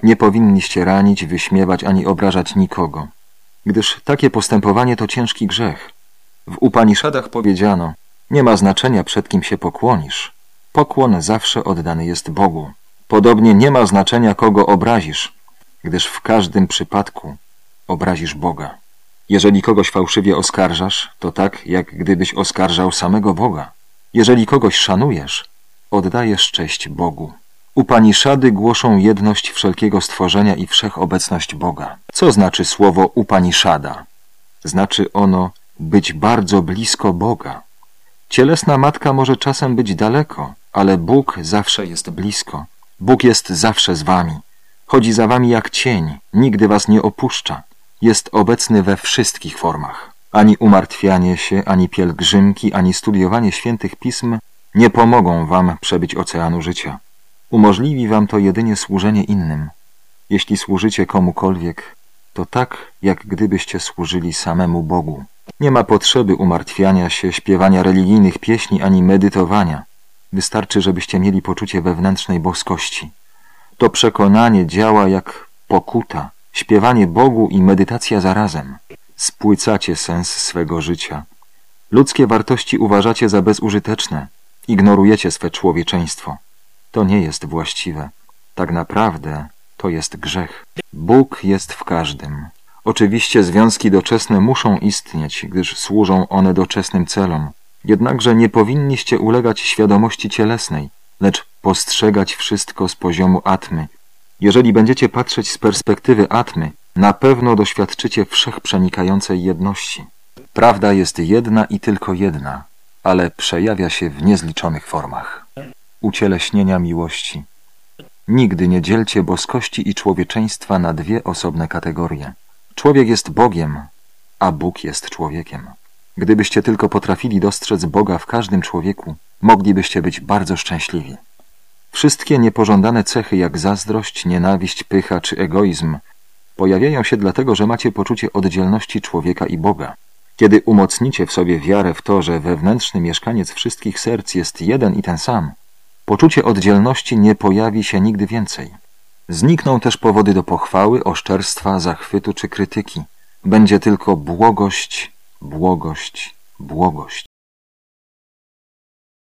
Nie powinniście ranić, wyśmiewać ani obrażać nikogo, gdyż takie postępowanie to ciężki grzech. W Upaniszadach powiedziano: nie ma znaczenia, przed kim się pokłonisz. Pokłon zawsze oddany jest Bogu. Podobnie nie ma znaczenia, kogo obrazisz, gdyż w każdym przypadku obrazisz Boga. Jeżeli kogoś fałszywie oskarżasz, to tak, jak gdybyś oskarżał samego Boga. Jeżeli kogoś szanujesz, oddajesz cześć Bogu. Upaniszady głoszą jedność wszelkiego stworzenia i wszechobecność Boga. Co znaczy słowo Upaniszada? Znaczy ono być bardzo blisko Boga. Cielesna matka może czasem być daleko, ale Bóg zawsze jest blisko. Bóg jest zawsze z wami. Chodzi za wami jak cień, nigdy was nie opuszcza. Jest obecny we wszystkich formach. Ani umartwianie się, ani pielgrzymki, ani studiowanie świętych pism nie pomogą wam przebyć oceanu życia. Umożliwi wam to jedynie służenie innym. Jeśli służycie komukolwiek, to tak, jak gdybyście służyli samemu Bogu. Nie ma potrzeby umartwiania się, śpiewania religijnych pieśni ani medytowania. Wystarczy, żebyście mieli poczucie wewnętrznej boskości. To przekonanie działa jak pokuta, śpiewanie Bogu i medytacja zarazem. Spłycacie sens swego życia. Ludzkie wartości uważacie za bezużyteczne. Ignorujecie swe człowieczeństwo. To nie jest właściwe. Tak naprawdę to jest grzech. Bóg jest w każdym. Oczywiście związki doczesne muszą istnieć, gdyż służą one doczesnym celom. Jednakże nie powinniście ulegać świadomości cielesnej, lecz postrzegać wszystko z poziomu atmy. Jeżeli będziecie patrzeć z perspektywy atmy, na pewno doświadczycie wszechprzenikającej jedności. Prawda jest jedna i tylko jedna, ale przejawia się w niezliczonych formach. Ucieleśnienia miłości. Nigdy nie dzielcie boskości i człowieczeństwa na dwie osobne kategorie. Człowiek jest Bogiem, a Bóg jest człowiekiem. Gdybyście tylko potrafili dostrzec Boga w każdym człowieku, moglibyście być bardzo szczęśliwi. Wszystkie niepożądane cechy jak zazdrość, nienawiść, pycha czy egoizm pojawiają się dlatego, że macie poczucie oddzielności człowieka i Boga. Kiedy umocnicie w sobie wiarę w to, że wewnętrzny mieszkaniec wszystkich serc jest jeden i ten sam, poczucie oddzielności nie pojawi się nigdy więcej. Znikną też powody do pochwały, oszczerstwa, zachwytu czy krytyki. Będzie tylko błogość, błogość, błogość.